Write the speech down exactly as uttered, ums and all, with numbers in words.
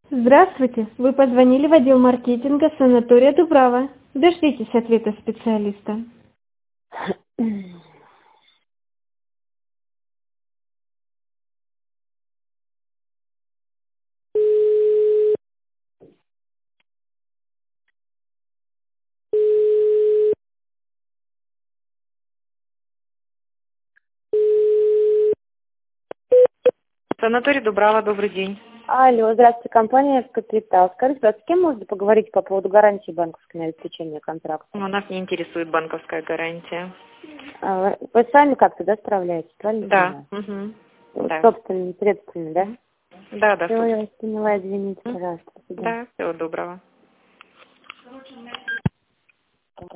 Здравствуйте. Вы позвонили в отдел маркетинга санатория Дубрава. Дождитесь ответа специалиста. Санаторий Дубрава, добрый день. Алло, здравствуйте, компания «Капитал». Скажите, а с кем можно поговорить по поводу гарантии банковской на обеспечение контракта? У нас не интересует банковская гарантия. А, Вы сами как-то, да, справляетесь, правильно Да. понимаю? Угу. Вот Да. собственными средствами, да? Да, да, Все, я собственно. вас поняла, извините, пожалуйста. До свидания. Да, всего доброго.